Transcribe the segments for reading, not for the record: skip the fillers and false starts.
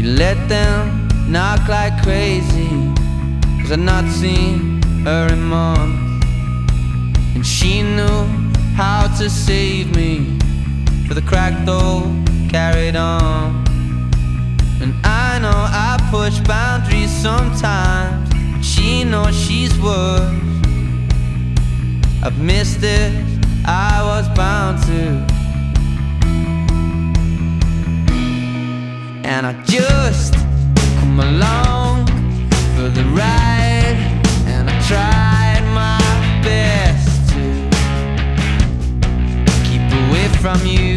let them knock like crazy, 'cause I've not seen her in months. And she knew how to save me, for the cracked door carried on. And I know I push boundaries sometimes, but she knows she's worse. I've missed it, I was bound to. And I just come along for the ride, and I tried my best to keep away from you.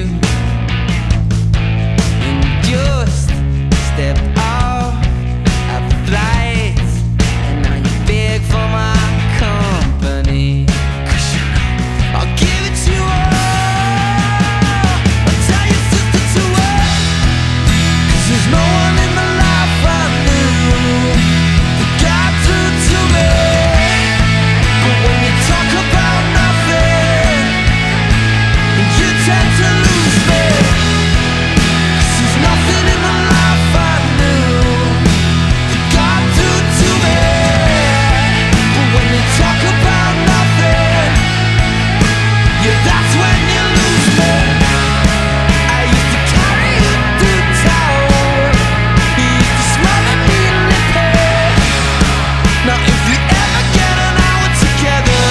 And just stepped off a flight, and now you beg for my company, 'cause you know I'll give it to you all. I'll tell your sister to work, 'cause there's no one in my life I knew that got through to me. But when you talk about nothing, you tend to lose me. 'Cause there's nothing in my life I knew that got through to me. But when you talk about nothing, yeah, that's when you lose me. I used to carry you through town, you used to smother me in lip hair. Now if you ever get an hour together,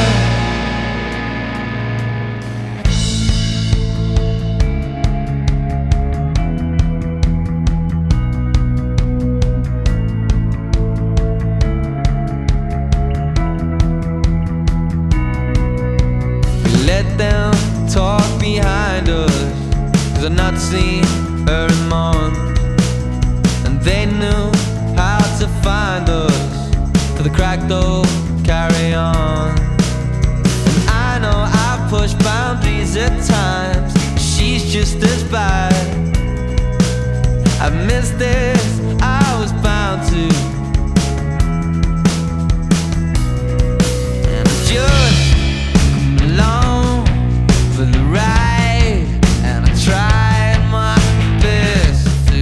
let them talk behind us, 'cause I've not seen her in months. And they knew how to find us, for the cracked door carry on. And I know I push boundaries at times, she's just as bad. I've missed this, I was bound to. And I just come along for the ride, and I tried my best to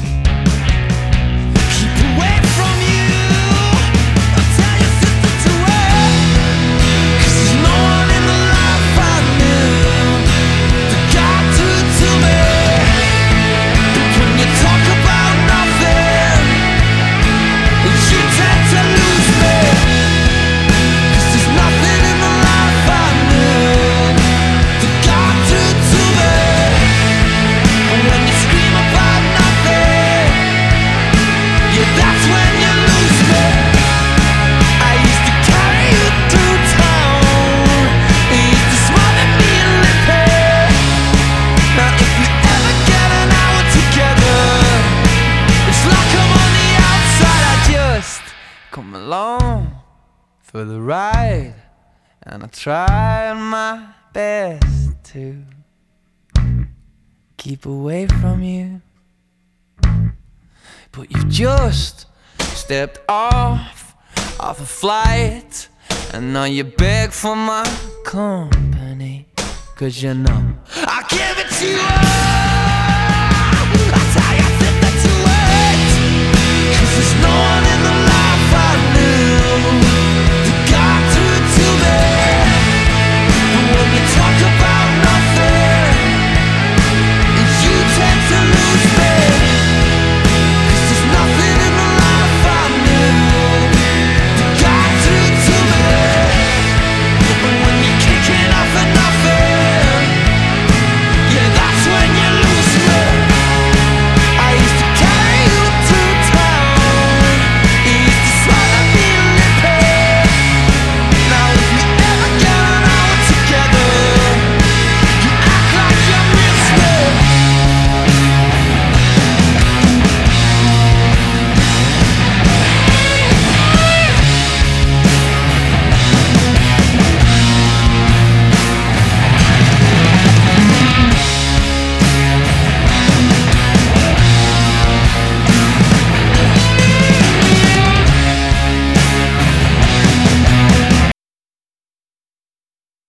keep away from you. I'll tell your sister to work, 'cause there's no one in the life I knew that got through to me. But when you talk about nothing, you tend to lose me. 'Cause there's nothing in the life I knew that got through to me. And when you scream about nothing, yeah, that's when you lose me. I used to carry you through town, you used to smother me in lip hair. Now if you ever get an hour together, it's like I'm on the outside. I just come along for the ride, and I tried my best to keep away from you. But you've just stepped off a flight, and now you beg for my company, 'cause you know I give it to you